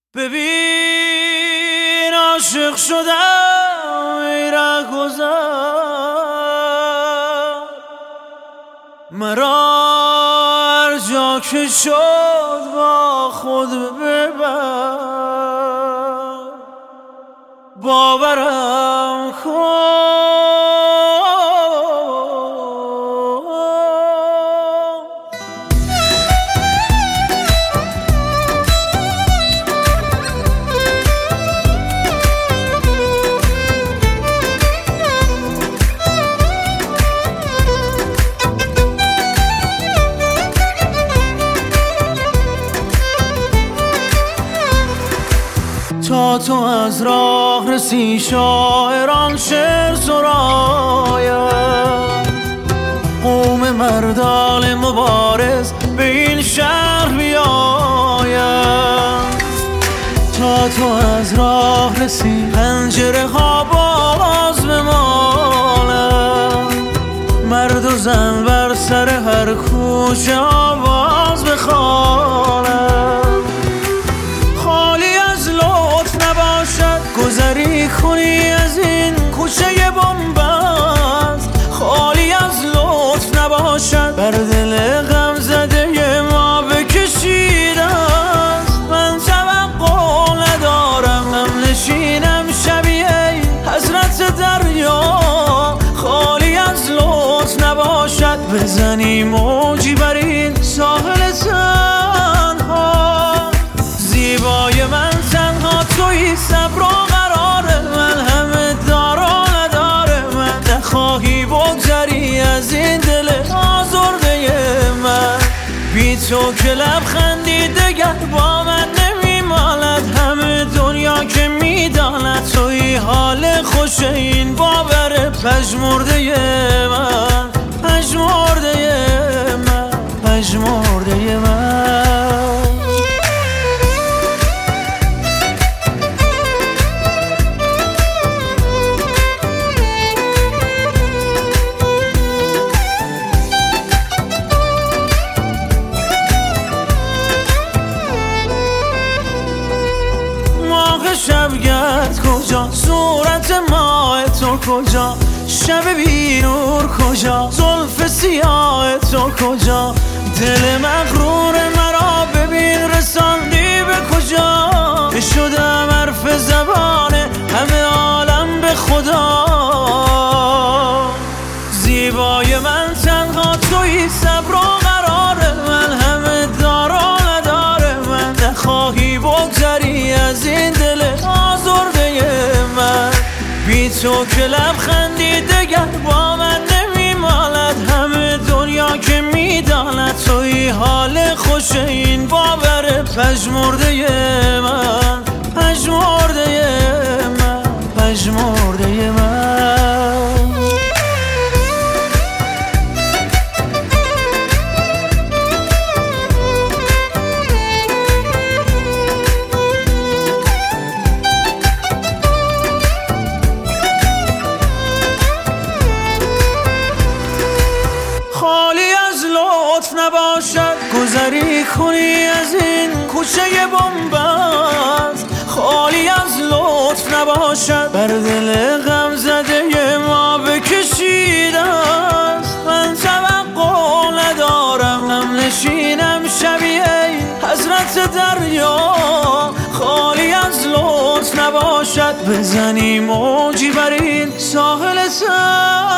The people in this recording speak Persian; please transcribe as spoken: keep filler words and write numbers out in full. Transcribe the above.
ببین عاشق شدم ای رهگذر، مرا هر جا که شد با خود ببر، باورم کن تا تو از راه رسی شاعران شعر سراید، قوم مردان مبارز به این شهر بیاید. تا تو از راه رسی پنجره ها باز بمالد، مرد و زن بر سر هر کوچه آواز بخوانند. گذری کنی از این کوچه بنبست، خالی از لطف نباشد بر دل غم زده ما بکشیده است. من توقع ندارم هم نشینم شبیه حضرت دریا، خالی از لطف نباشد بزنی موجی بر این ساحل تنها. زیبای من تنها تویی، صبر و قرار من همه دار و نداره. من نخواهی بگذری از این دل آزرده من، بی تو که لبخندی دگر با من نمیماند. همه دنیا که میداند تویی حال خوش این باور پژمرده من، پژمرده من، پژمرده من. شبگرد کجا، صورت ماه تو کجا، شب بی نور کجا، زلف سیاه تو کجا. دل مغرور مرا ببین رساندی به کجا، شدم حرف زبان همه عالم به خدا. زیبای من تنها تویی، صبر و قرار من همه دار و نداره. من نخواهی بگذری از این دل آزرده من، بی تو که لبخندی دگر با من نمیماند. همه دنیا که میداند تویی حال خوش این باور پژمرده من، پژمرده من، پژمرده من. نباشد گذری کنی از این کوچه بنبست، خالی از لطف نباشد بر دل غم زده ما بکشیده است. من توقع ندارم هم نشینم شبیه حضرت دریا، خالی از لطف نباشد بزنی موجی بر این ساحل تنها.